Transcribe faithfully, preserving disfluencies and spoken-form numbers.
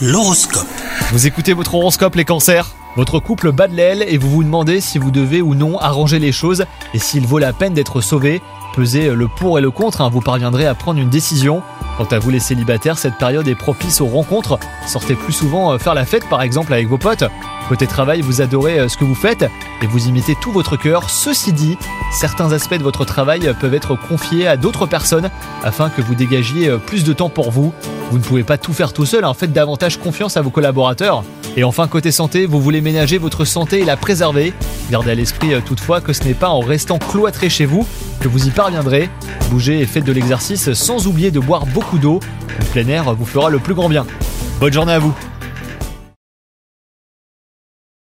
L'horoscope. Vous écoutez votre horoscope les cancers ? Votre couple bat de l'aile et vous vous demandez si vous devez ou non arranger les choses et s'il vaut la peine d'être sauvé. Pesez le pour et le contre, hein, vous parviendrez à prendre une décision. Quant à vous les célibataires, cette période est propice aux rencontres. Sortez plus souvent faire la fête par exemple avec vos potes. Côté travail, vous adorez ce que vous faites et vous y mettez tout votre cœur. Ceci dit, certains aspects de votre travail peuvent être confiés à d'autres personnes afin que vous dégagiez plus de temps pour vous. Vous ne pouvez pas tout faire tout seul, hein, faites davantage confiance à vos collaborateurs. Et enfin, côté santé, vous voulez ménager votre santé et la préserver. Gardez à l'esprit toutefois que ce n'est pas en restant cloîtré chez vous que vous y parviendrez. Bougez et faites de l'exercice sans oublier de boire beaucoup d'eau. Le plein air vous fera le plus grand bien. Bonne journée à vous.